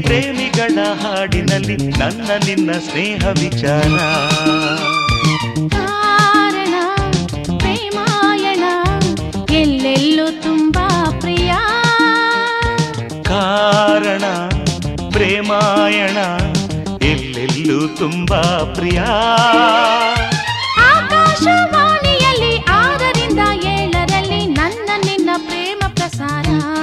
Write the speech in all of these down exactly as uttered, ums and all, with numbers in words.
ಪ್ರೇಮಿಗಳ ಹಾಡಿನಲ್ಲಿ ನನ್ನ ನಿನ್ನ ಸ್ನೇಹ ವಿಚಾರ. ಕಾರಣ ಪ್ರೇಮಾಯಣ ಎಲ್ಲೆಲ್ಲೂ ತುಂಬಾ ಪ್ರಿಯ. ಕಾರಣ ಪ್ರೇಮಾಯಣ ಎಲ್ಲೆಲ್ಲೂ ತುಂಬಾ ಪ್ರಿಯ. ಆಕಾಶವಾಣಿಯಲ್ಲಿ ಆರರಿಂದ ಏಳರಲ್ಲಿ ನನ್ನ ನಿನ್ನ ಪ್ರೇಮ ಪ್ರಸಾರ.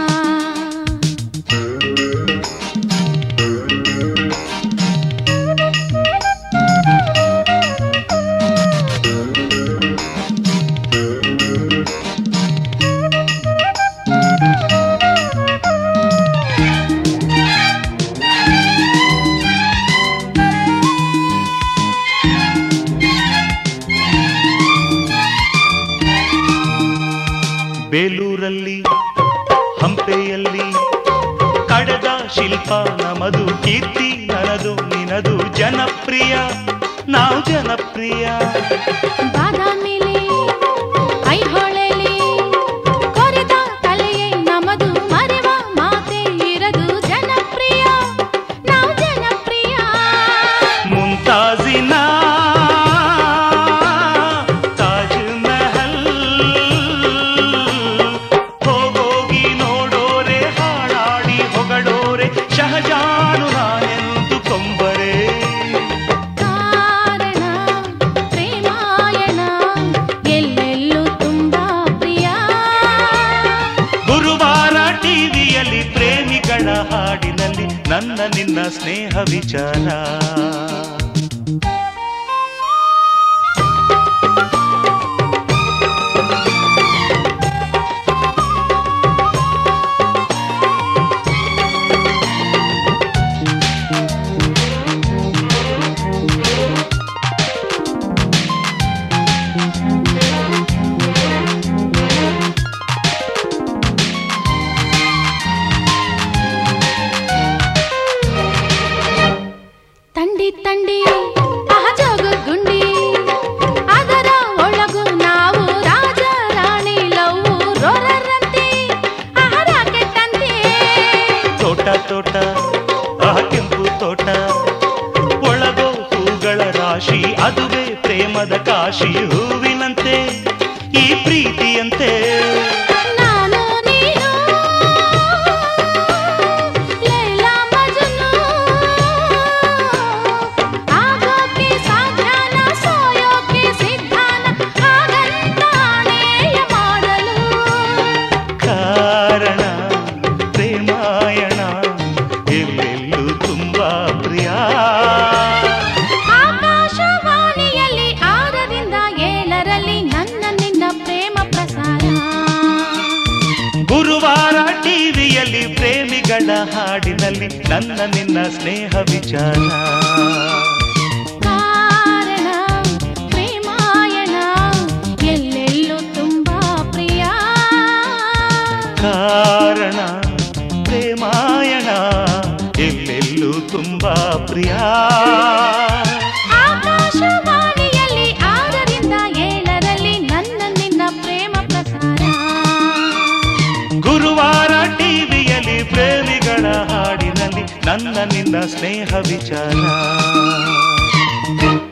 ಬೇಲೂರಲ್ಲಿ ಹಂಪೆಯಲ್ಲಿ ಕಡೆದ ಶಿಲ್ಪ ನಮದು, ಕೀರ್ತಿ ನನದು ನಿನದು, ಜನಪ್ರಿಯ ನಾವು ಜನಪ್ರಿಯ. ಬಾದಾಮಿಲಿ ಐಹೊಳೆಲಿ ಕೊರೆದ ಕಲೆಯೇ ನಮದು, ಮರೆವ ಮಾತೆ ಇರದು, ಜನಪ್ರಿಯ ನಾವು ಜನಪ್ರಿಯ. ಮುಂತಾಜಿನ ಶಹಜಾನು ನಾನೆಂದು ಕೊಂಬರೆ. ಕಾರಣ ಪ್ರೇಮಾಯಣ ಎಲ್ಲೆಲ್ಲೂ ತುಂಬಾ ಪ್ರಿಯ. ಗುರುವಾರ ಟಿವಿಯಲ್ಲಿ ಪ್ರೇಮಿಗಳ ಹಾಡಿನಲ್ಲಿ ನನ್ನ ನಿನ್ನ ಸ್ನೇಹ ವಿಚಾರ. ತಂಡಿ ತಂಡಿ ಅಹಜೋಗು ಗುಂಡಿ ಅದರ ಒಳಗು ನಾವು ರಾಜ ರಾಣಿ ಲವ್ ರೋರರಂತೆ ಆಹಾರ ಕೆಟ್ಟಂತೆ. ತೋಟ ತೋಟ ಆಹ ಕೆಂಪು ತೋಟ ಒಳಗೋ ಹೂಗಳ ರಾಶಿ, ಅದುವೇ ಪ್ರೇಮದ ಕಾಶಿ. ಹೂವಿನಂತೆ ಈ ಪ್ರೀತಿಯಂತೆ ನಾನು ನೀನು ಲೈಲಾ ಮಜ್ನು ಆಗೋಕೆ ಸಾಧ್ಯನ ಸೋಯೋಕೆ ಸಿದ್ಧಾನ ಹಾಗಂತಾಣೆಯ ಮಾಡಲು. ಕಾರಣ ಪ್ರೇಮಾಯಣ ಎಲ್ಲೆಲ್ಲೂ ತುಂಬಾ ಪ್ರಿಯ. ಆಕಾಶವಾಣಿಯಲ್ಲಿ ಆರರಿಂದ ಏಳರಲ್ಲಿ ನನ್ನ ನಿನ್ನ ಪ್ರೇಮ ಪ್ರಸಾರ. ಗುರುವಾರ ಟಿವಿಯಲ್ಲಿ ಪ್ರೇಮಿಗಳ ಹಾಡಿನಲ್ಲಿ ನನ್ನ ನಿನ್ನ ಸ್ನೇಹ ವಿಚಾರ. ಕಾರಣ ಪ್ರೇಮಾಯಣ ಎಲ್ಲೆಲ್ಲೂ ತುಂಬಾ ಪ್ರಿಯ. ಕಾರಣ ಪ್ರೇಮಾಯಣ ಎಲ್ಲೆಲ್ಲೂ ತುಂಬಾ ಪ್ರಿಯ. ಆಕಾಶವಾಣಿಯಲ್ಲಿ ಆರರಿಂದ ಏಳರಲ್ಲಿ ನನ್ನ ನಿನ್ನ ಪ್ರೇಮ ಪ್ರಸಾರ. ಗುರುವಾರ ಟಿವಿಯಲ್ಲಿ ಪ್ರೇಮಿಗಳ ಹಾಡಿನಲ್ಲಿ ನನ್ನ ನಿನ್ನ ಸ್ನೇಹ ವಿಚಾರ.